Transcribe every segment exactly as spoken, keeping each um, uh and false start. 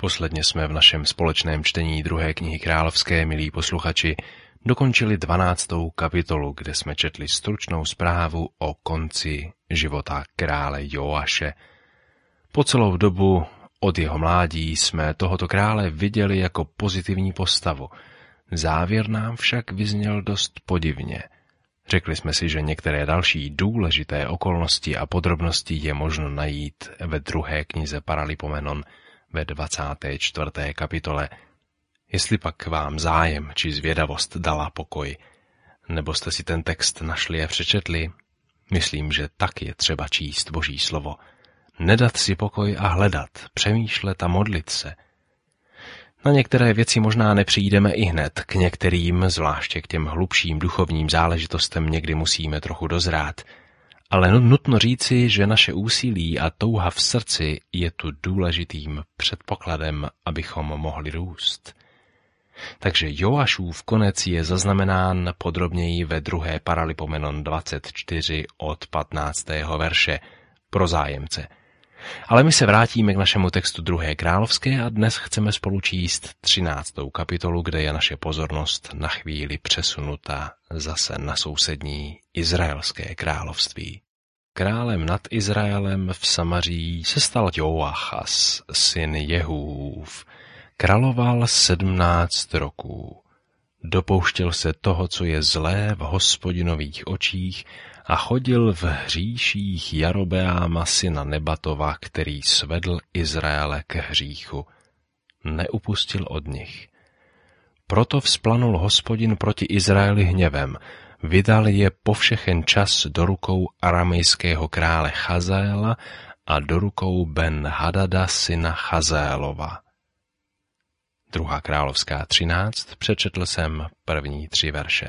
Posledně jsme v našem společném čtení druhé knihy královské, milí posluchači, dokončili dvanáctou kapitolu, kde jsme četli stručnou zprávu o konci života krále Joaše. Po celou dobu od jeho mládí jsme tohoto krále viděli jako pozitivní postavu. Závěr nám však vyzněl dost podivně. Řekli jsme si, že některé další důležité okolnosti a podrobnosti je možno najít ve druhé knize Paralipomenon ve dvacáté čtvrté kapitole. Jestli pak vám zájem či zvědavost dala pokoj, nebo jste si ten text našli a přečetli, myslím, že tak je třeba číst Boží slovo. Nedat si pokoj a hledat, přemýšlet a modlit se. Na některé věci možná nepřijdeme i hned, k některým, zvláště k těm hlubším duchovním záležitostem, někdy musíme trochu dozrát. Ale nutno říci, že naše úsilí a touha v srdci je tu důležitým předpokladem, abychom mohli růst. Takže Joašův konec je zaznamenán podrobněji ve druhé Paralipomenon dvacet čtyři od patnáctého verše pro zájemce. Ale my se vrátíme k našemu textu druhé královské a dnes chceme spolu číst třináctou kapitolu, kde je naše pozornost na chvíli přesunuta zase na sousední izraelské království. Králem nad Izraelem v Samaří se stal Joachas, syn Jehův. Královal sedmnáct roků. Dopouštěl se toho, co je zlé v Hospodinových očích, a chodil v hříších Jarobeáma syna Nebatova, který svedl Izraele k hříchu. Neupustil od nich. Proto vzplanul Hospodin proti Izraeli hněvem, vydal je po všechen čas do rukou aramejského krále Chazaela a do rukou Ben-Hadada syna Chazélova. Druhá královská třináct, přečetl jsem první tři verše.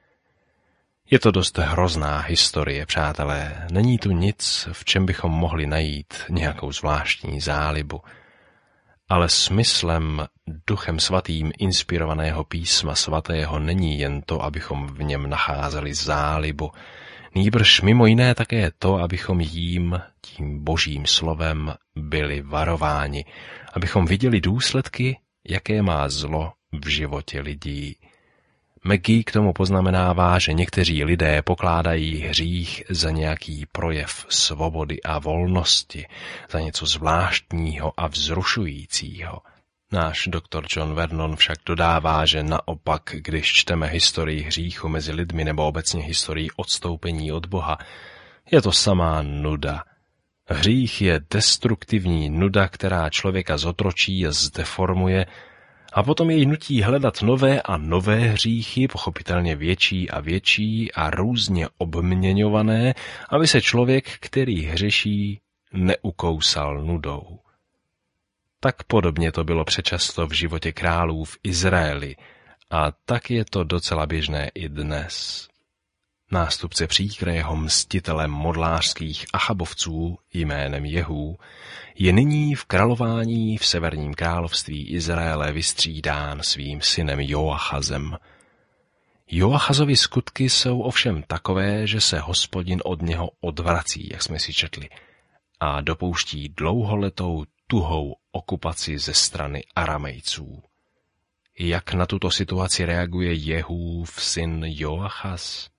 Je to dost hrozná historie, přátelé. Není tu nic, v čem bychom mohli najít nějakou zvláštní zálibu. Ale smyslem Duchem svatým inspirovaného písma svatého není jen to, abychom v něm nacházeli zálibu, nýbrž mimo jiné také to, abychom jím, tím Božím slovem, byli varováni, abychom viděli důsledky, jaké má zlo v životě lidí. McGee k tomu poznamenává, že někteří lidé pokládají hřích za nějaký projev svobody a volnosti, za něco zvláštního a vzrušujícího. Náš doktor John Vernon však dodává, že naopak, když čteme historii hříchu mezi lidmi nebo obecně historii odstoupení od Boha, je to samá nuda. Hřích je destruktivní nuda, která člověka zotročí a zdeformuje, a potom jej nutí hledat nové a nové hříchy, pochopitelně větší a větší a různě obměňované, aby se člověk, který hřeší, neukousal nudou. Tak podobně to bylo přečasto v životě králů v Izraeli a tak je to docela běžné i dnes. Nástupce příkrého mstitele modlářských Achabovců jménem Jehů je nyní v králování v severním království Izraele vystřídán svým synem Joachazem. Joachazovy skutky jsou ovšem takové, že se Hospodin od něho odvrací, jak jsme si četli, a dopouští dlouholetou tuhou okupaci ze strany Aramejců. Jak na tuto situaci reaguje Jehův syn Joachaz?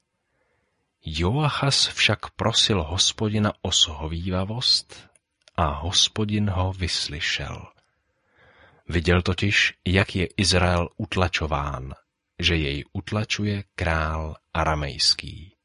Joachaz však prosil Hospodina o shovívavost a Hospodin ho vyslyšel. Viděl totiž, jak je Izrael utlačován, že jej utlačuje král aramejský.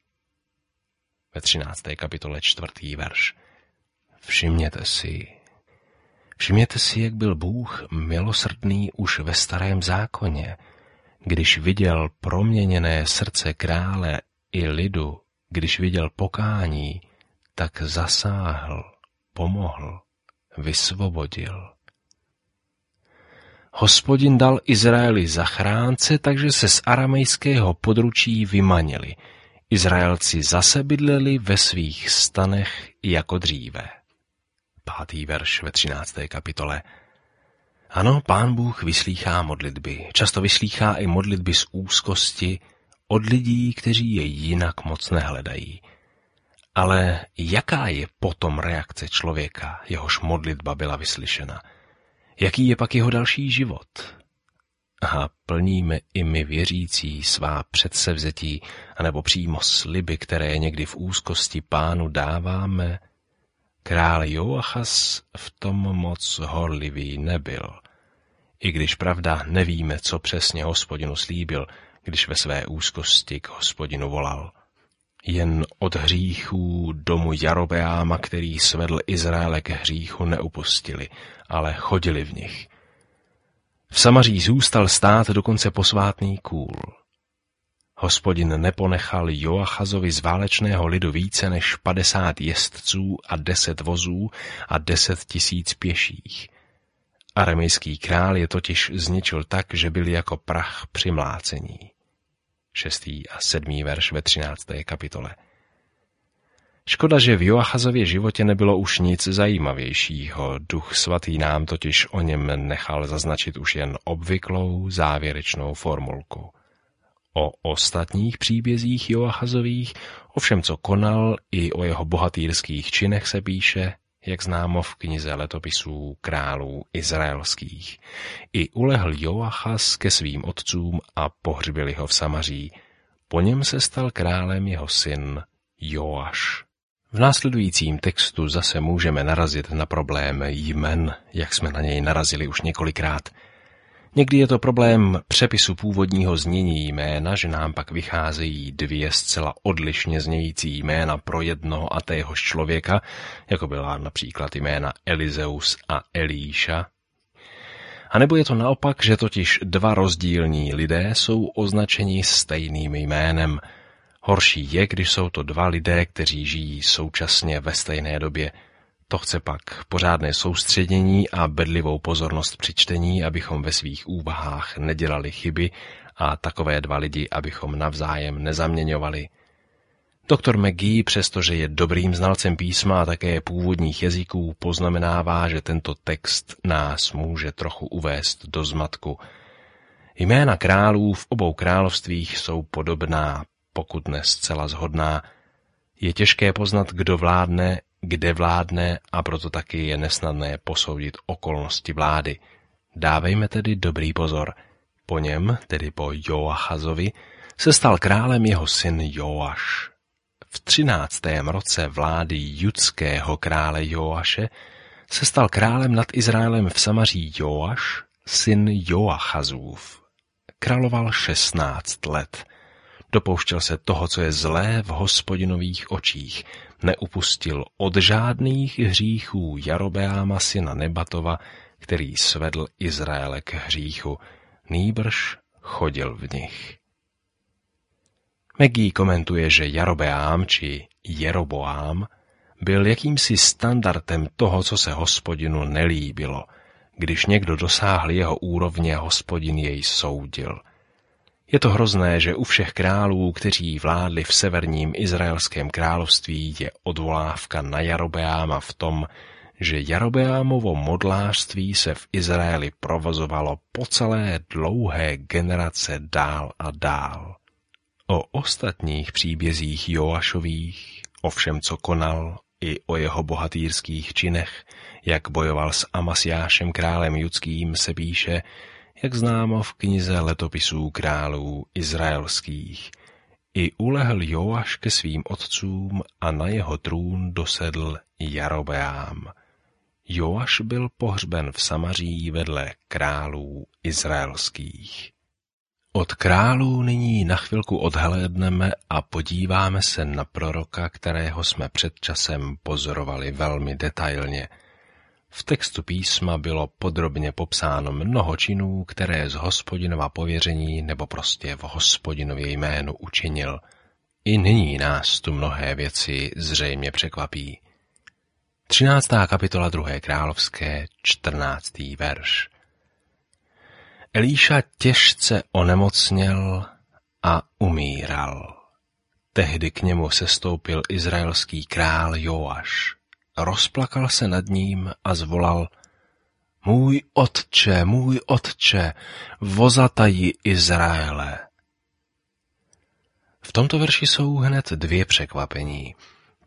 Ve třinácté kapitole čtvrtý verš. Všimněte si, všimněte si, jak byl Bůh milosrdný už ve starém zákoně, když viděl proměněné srdce krále i lidu, když viděl pokání, tak zasáhl, pomohl, vysvobodil. Hospodin dal Izraeli zachránce, takže se z aramejského područí vymanili. Izraelci zase bydleli ve svých stanech jako dříve. Pátý verš ve třinácté kapitole. Ano, Pán Bůh vyslýchá modlitby. Často vyslýchá i modlitby z úzkosti od lidí, kteří jej jinak moc nehledají. Ale jaká je potom reakce člověka, jehož modlitba byla vyslyšena? Jaký je pak jeho další život? A plníme i my věřící svá předsevzetí, anebo přímo sliby, které někdy v úzkosti Pánu dáváme? Král Joachas v tom moc horlivý nebyl. I když pravda nevíme, co přesně Hospodinu slíbil, když ve své úzkosti k Hospodinu volal. Jen od hříchů domu Jarobeáma, který svedl Izraele k hříchu, neupustili, ale chodili v nich. V Samaří zůstal stát dokonce posvátný kůl. Hospodin neponechal Joachazovi z válečného lidu více než padesát jezdců a deset vozů a deset tisíc pěších. Aramejský král je totiž zničil tak, že byli jako prach při mlácení. Šestý a sedmý verš ve třinácté kapitole. Škoda, že v Joachazově životě nebylo už nic zajímavějšího, Duch svatý nám totiž o něm nechal zaznačit už jen obvyklou závěrečnou formulku. O ostatních příbězích Joachazových, o všem, co konal, i o jeho bohatýrských činech se píše, jak známo v knize letopisů králů izraelských. I ulehl Joachaz ke svým otcům a pohřbili ho v Samaří. Po něm se stal králem jeho syn Joaš. V následujícím textu zase můžeme narazit na problém jmen, jak jsme na něj narazili už několikrát. Někdy je to problém přepisu původního znění jména, že nám pak vycházejí dvě zcela odlišně znějící jména pro jednoho a téhož člověka, jako byla například jména Elizeus a Elíša. A nebo je to naopak, že totiž dva rozdílní lidé jsou označeni stejným jménem. Horší je, když jsou to dva lidé, kteří žijí současně ve stejné době. To chce pak pořádné soustředění a bedlivou pozornost při čtení, abychom ve svých úvahách nedělali chyby a takové dva lidi, abychom navzájem nezaměňovali. Doktor McGee, přestože je dobrým znalcem písma a také původních jazyků, poznamenává, že tento text nás může trochu uvést do zmatku. Jména králů v obou královstvích jsou podobná, pokud ne zcela shodná. Je těžké poznat, kdo vládne, kde vládne, a proto taky je nesnadné posoudit okolnosti vlády. Dávejme tedy dobrý pozor. Po něm, tedy po Joachazovi, se stal králem jeho syn Joaš. V třináctém roce vlády judského krále Joaše se stal králem nad Izraelem v Samaří Joaš, syn Joachazův. Královal šestnáct let. Dopouštěl se toho, co je zlé v Hospodinových očích. Neupustil od žádných hříchů Jarobeáma syna Nebatova, který svedl Izraele k hříchu, nýbrž chodil v nich. McGee komentuje, že Jarobeám či Jeroboám byl jakýmsi standardem toho, co se Hospodinu nelíbilo. Když někdo dosáhl jeho úrovně, Hospodin jej soudil. Je to hrozné, že u všech králů, kteří vládli v severním izraelském království, je odvolávka na Jarobeáma v tom, že Jarobeámovo modlářství se v Izraeli provozovalo po celé dlouhé generace dál a dál. O ostatních příbězích Joašových, o všem, co konal, i o jeho bohatýrských činech, jak bojoval s Amasiášem králem judským, se píše, jak známo v knize letopisů králů izraelských. I ulehl Joaš ke svým otcům a na jeho trůn dosedl Jarobeám. Joaš byl pohřben v Samaří vedle králů izraelských. Od králů nyní na chvilku odhlédneme a podíváme se na proroka, kterého jsme před časem pozorovali velmi detailně. V textu písma bylo podrobně popsáno mnoho činů, které z Hospodinova pověření nebo prostě v Hospodinově jménu učinil. I nyní nás tu mnohé věci zřejmě překvapí. třináctá kapitola druhé královské, čtrnáctý verš. Elíša těžce onemocněl a umíral. Tehdy k němu sestoupil izraelský král Joaš. Rozplakal se nad ním a zvolal: Můj otče, můj otče, vozataji Izraele. V tomto verši jsou hned dvě překvapení.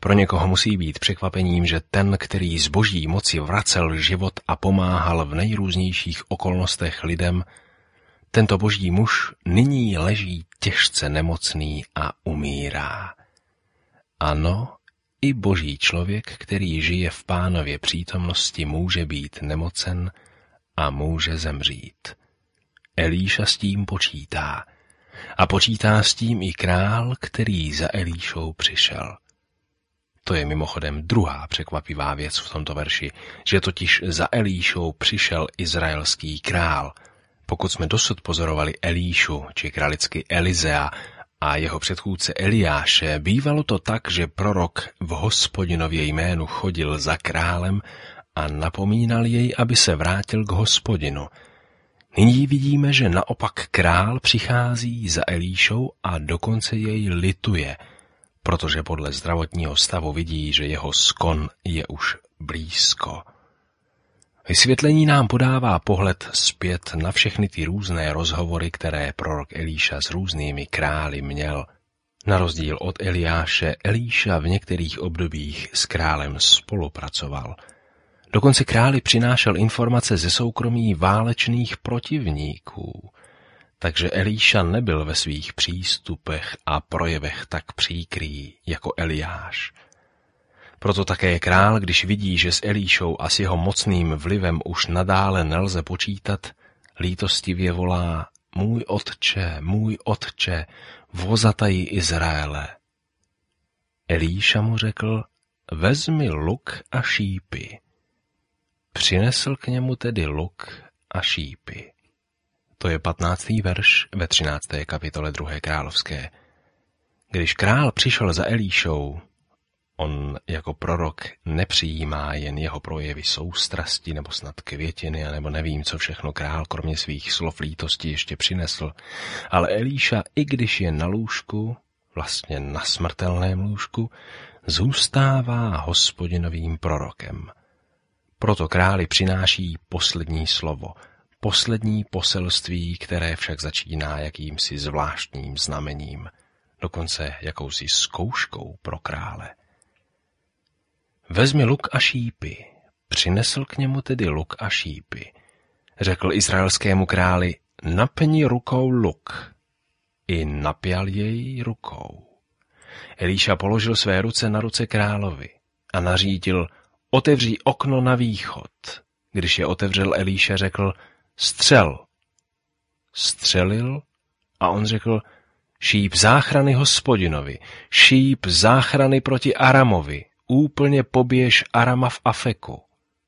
Pro někoho musí být překvapením, že ten, který z boží moci vracel život a pomáhal v nejrůznějších okolnostech lidem, tento boží muž nyní leží těžce nemocný a umírá. Ano, i boží člověk, který žije v Pánově přítomnosti, může být nemocen a může zemřít. Elíša s tím počítá. A počítá s tím i král, který za Elíšou přišel. To je mimochodem druhá překvapivá věc v tomto verši, že totiž za Elíšou přišel izraelský král. Pokud jsme dosud pozorovali Elíšu, či kralicky Elizea a jeho předchůdce Eliáše, bývalo to tak, že prorok v Hospodinově jménu chodil za králem a napomínal jej, aby se vrátil k Hospodinu. Nyní vidíme, že naopak král přichází za Elíšou a dokonce jej lituje, protože podle zdravotního stavu vidí, že jeho skon je už blízko. Vysvětlení nám podává pohled zpět na všechny ty různé rozhovory, které prorok Elíša s různými králi měl. Na rozdíl od Eliáše, Elíša v některých obdobích s králem spolupracoval. Dokonce králi přinášel informace ze soukromí válečných protivníků. Takže Elíša nebyl ve svých přístupech a projevech tak příkrý jako Eliáš. Proto také král, když vidí, že s Elíšou a s jeho mocným vlivem už nadále nelze počítat, lítostivě volá: Můj otče, můj otče, vozataji Izraele. Elíša mu řekl: Vezmi luk a šípy. Přinesl k němu tedy luk a šípy. To je patnáctý verš ve třinácté kapitole druhé královské. Když král přišel za Elíšou, on jako prorok nepřijímá jen jeho projevy soustrasti nebo snad květiny, anebo nevím, co všechno král kromě svých slov lítosti ještě přinesl, ale Elíša, i když je na lůžku, vlastně na smrtelném lůžku, zůstává Hospodinovým prorokem. Proto králi přináší poslední slovo, poslední poselství, které však začíná jakýmsi zvláštním znamením, dokonce jakousi zkouškou pro krále. Vezmi luk a šípy. Přinesl k němu tedy luk a šípy. Řekl izraelskému králi: Napni rukou luk. I napjal jej rukou. Elíša položil své ruce na ruce královi a nařídil: Otevři okno na východ. Když je otevřel, Elíša řekl: Střel. Střelil a on řekl: Šíp záchrany Hospodinovi, šíp záchrany proti Aramovi, úplně poběž Arama v Afeku.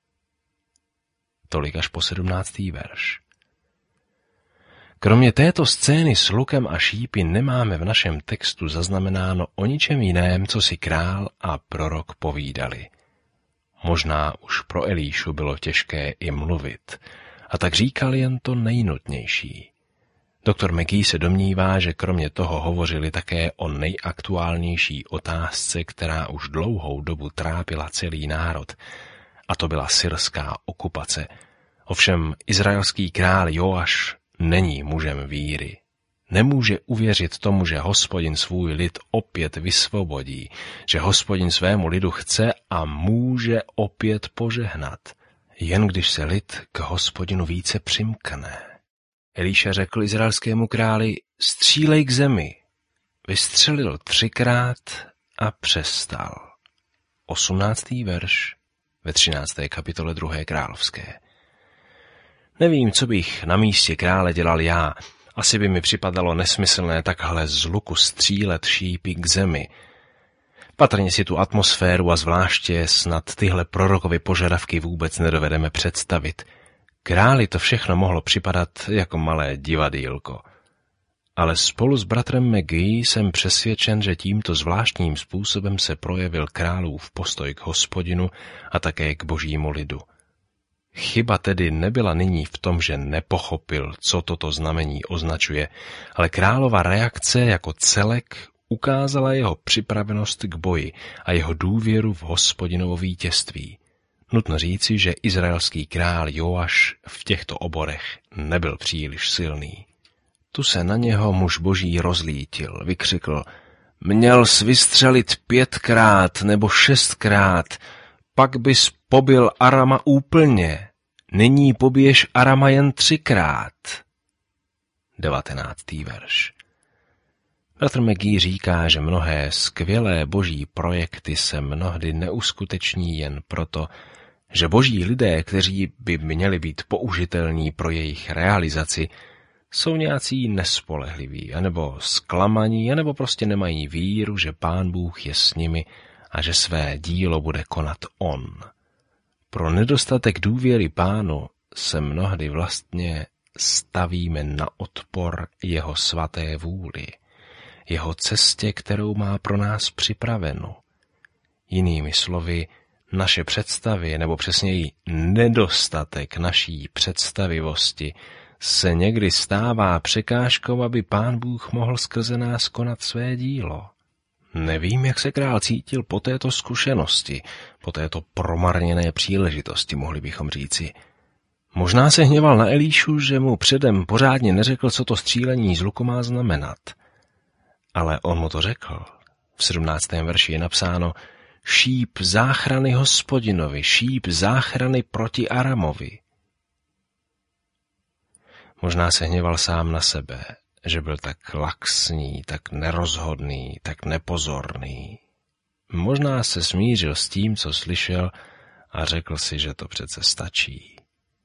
Tolik až po sedmnáctý verš. Kromě této scény s lukem a šípy nemáme v našem textu zaznamenáno o ničem jiném, co si král a prorok povídali. Možná už pro Elíšu bylo těžké i mluvit, a tak říkal jen to nejnutnější. Doktor McGee se domnívá, že kromě toho hovořili také o nejaktuálnější otázce, která už dlouhou dobu trápila celý národ, a to byla syrská okupace. Ovšem izraelský král Joaš není mužem víry. Nemůže uvěřit tomu, že Hospodin svůj lid opět vysvobodí, že Hospodin svému lidu chce a může opět požehnat, jen když se lid k Hospodinu více přimkne. Elíša řekl izraelskému králi: Střílej k zemi. Vystřelil třikrát a přestal. Osmnáctý verš ve třinácté kapitole druhé královské. Nevím, co bych na místě krále dělal já. Asi by mi připadalo nesmyslné takhle z luku střílet šípy k zemi. Patrně si tu atmosféru a zvláště snad tyhle prorokovy požadavky vůbec nedovedeme představit. Králi to všechno mohlo připadat jako malé divadýlko. Ale spolu s bratrem McGee jsem přesvědčen, že tímto zvláštním způsobem se projevil králův postoj k Hospodinu a také k božímu lidu. Chyba tedy nebyla nyní v tom, že nepochopil, co toto znamení označuje, ale králova reakce jako celek ukázala jeho připravenost k boji a jeho důvěru v Hospodinovo vítězství. Nutno říci, že izraelský král Joaš v těchto oborech nebyl příliš silný. Tu se na něho muž boží rozlítil, vykřikl: Měl jsi vystřelit pětkrát nebo šestkrát, pak bys pobil Arama úplně. Nyní pobiješ Arama jen třikrát. devatenáctý verš. Bratr McGee říká, že mnohé skvělé boží projekty se mnohdy neuskuteční jen proto, že boží lidé, kteří by měli být použitelní pro jejich realizaci, jsou nějací nespolehliví, anebo zklamaní, anebo prostě nemají víru, že Pán Bůh je s nimi a že své dílo bude konat on. Pro nedostatek důvěry Pánu se mnohdy vlastně stavíme na odpor jeho svaté vůli, jeho cestě, kterou má pro nás připravenu. Jinými slovy, naše představy, nebo přesněji nedostatek naší představivosti, se někdy stává překážkou, aby Pán Bůh mohl skrze nás konat své dílo. Nevím, jak se král cítil po této zkušenosti, po této promarněné příležitosti, mohli bychom říci. Možná se hněval na Elíšu, že mu předem pořádně neřekl, co to střílení z luku má znamenat. Ale on mu to řekl. V sedmnáctém verši je napsáno: šíp záchrany Hospodinovi, šíp záchrany proti Aramovi. Možná se hněval sám na sebe, že byl tak laxní, tak nerozhodný, tak nepozorný. Možná se smířil s tím, co slyšel, a řekl si, že to přece stačí.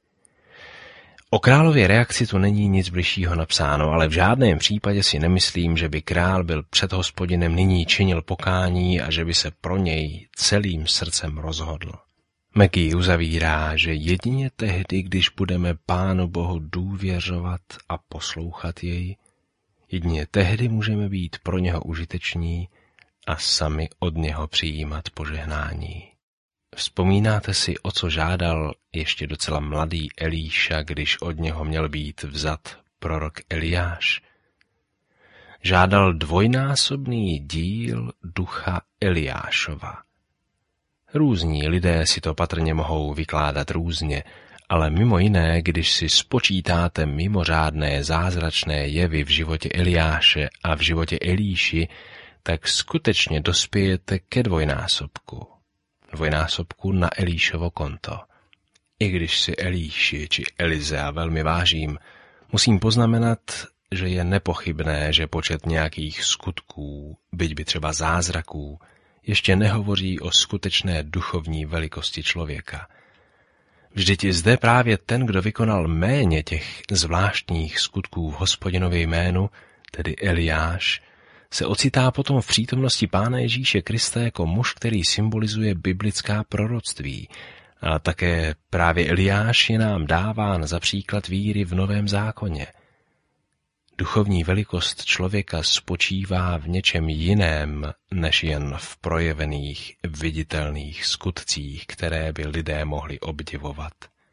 O králově reakci tu není nic bližšího napsáno, ale v žádném případě si nemyslím, že by král byl před Hospodinem nyní činil pokání a že by se pro něj celým srdcem rozhodl. McGee uzavírá, že jedině tehdy, když budeme Pánu Bohu důvěřovat a poslouchat jej, jedině tehdy můžeme být pro něho užiteční a sami od něho přijímat požehnání. Vzpomínáte si, o co žádal ještě docela mladý Elíša, když od něho měl být vzat prorok Eliáš? Žádal dvojnásobný díl ducha Eliášova. Různí lidé si to patrně mohou vykládat různě, ale mimo jiné, když si spočítáte mimořádné zázračné jevy v životě Eliáše a v životě Elíši, tak skutečně dospějete ke dvojnásobku. Dvojnásobku na Elíšovo konto. I když si Elíši či Elizea velmi vážím, musím poznamenat, že je nepochybné, že počet nějakých skutků, byť by třeba zázraků, ještě nehovoří o skutečné duchovní velikosti člověka. Vždyť i zde právě ten, kdo vykonal méně těch zvláštních skutků v Hospodinově jménu, tedy Eliáš, se ocitá potom v přítomnosti Pána Ježíše Krista jako muž, který symbolizuje biblická proroctví. A také právě Eliáš je nám dáván za příklad víry v Novém zákoně. Duchovní velikost člověka spočívá v něčem jiném, než jen v projevených, viditelných skutcích, které by lidé mohli obdivovat.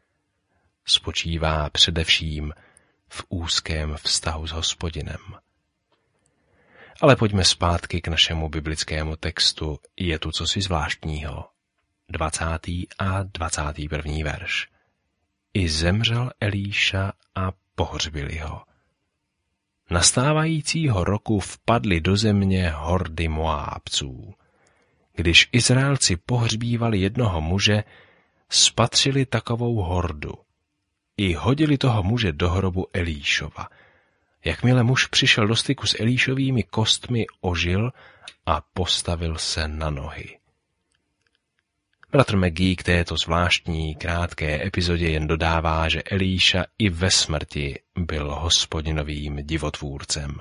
Spočívá především v úzkém vztahu s Hospodinem. Ale pojďme zpátky k našemu biblickému textu. Je tu cosi zvláštního. dvacátý a dvacátý první verš. I zemřel Elíša a pohřbili ho. Nastávajícího roku vpadly do země hordy Moábců. Když Izraelci pohřbívali jednoho muže, spatřili takovou hordu. I hodili toho muže do hrobu Elíšova. Jakmile muž přišel do styku s Elíšovými kostmi, ožil a postavil se na nohy. Bratr McGee k této zvláštní krátké epizodě jen dodává, že Elíša i ve smrti byl Hospodinovým divotvůrcem.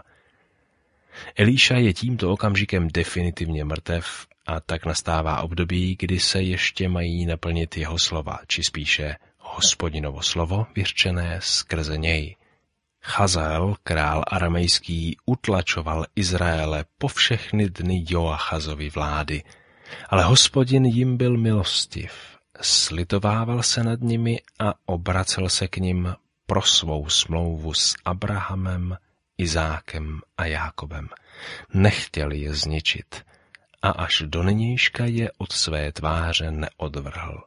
Elíša je tímto okamžikem definitivně mrtev a tak nastává období, kdy se ještě mají naplnit jeho slova, či spíše Hospodinovo slovo vyřčené skrze něj. Chazael, král aramejský, utlačoval Izraele po všechny dny Joachazovy vlády, ale Hospodin jim byl milostiv, slitovával se nad nimi a obracel se k nim pro svou smlouvu s Abrahamem, Izákem a Jákobem. Nechtěl je zničit a až do nynějška je od své tváře neodvrhl.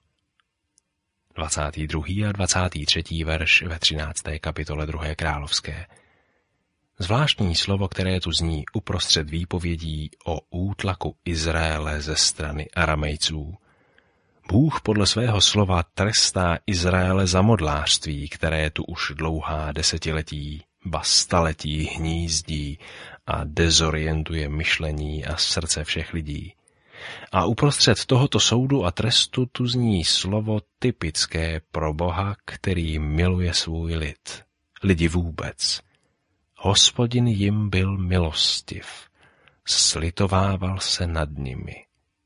dvacátý druhý a dvacátý třetí verš ve třinácté kapitole druhé královské. Zvláštní slovo, které tu zní uprostřed výpovědí o útlaku Izraele ze strany Aramejců. Bůh podle svého slova trestá Izraele za modlářství, které tu už dlouhá desetiletí, ba staletí hnízdí a dezorientuje myšlení a srdce všech lidí. A uprostřed tohoto soudu a trestu tu zní slovo typické pro Boha, který miluje svůj lid, lidi vůbec. Hospodin jim byl milostiv, slitovával se nad nimi.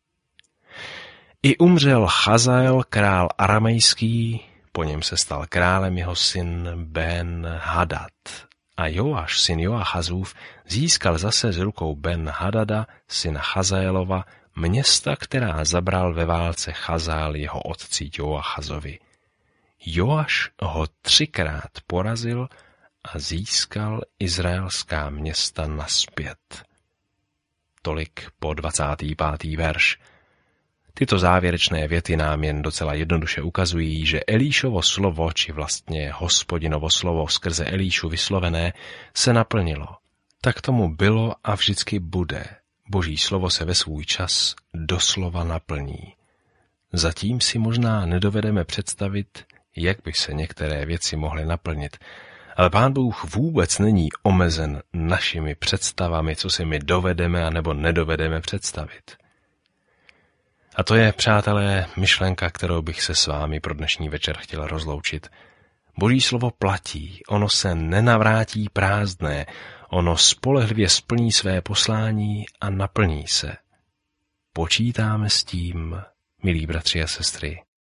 I umřel Chazael, král aramejský, po něm se stal králem jeho syn Ben Hadad. A Joáš, syn Joachazův, získal zase z rukou Ben Hadada, syna Chazaelova, města, která zabral ve válce Chazael jeho otci Joachazovi. Joáš ho třikrát porazil a získal izraelská města nazpět. Tolik po dvacátý pátý verš. Tyto závěrečné věty nám jen docela jednoduše ukazují, že Elíšovo slovo, či vlastně Hospodinovo slovo skrze Elíšu vyslovené, se naplnilo. Tak tomu bylo a vždycky bude. Boží slovo se ve svůj čas doslova naplní. Zatím si možná nedovedeme představit, jak by se některé věci mohly naplnit, ale Pán Bůh vůbec není omezen našimi představami, co si my dovedeme a nebo nedovedeme představit. A to je, přátelé, myšlenka, kterou bych se s vámi pro dnešní večer chtěl rozloučit. Boží slovo platí, ono se nenavrátí prázdné, ono spolehlivě splní své poslání a naplní se. Počítáme s tím, milí bratři a sestry.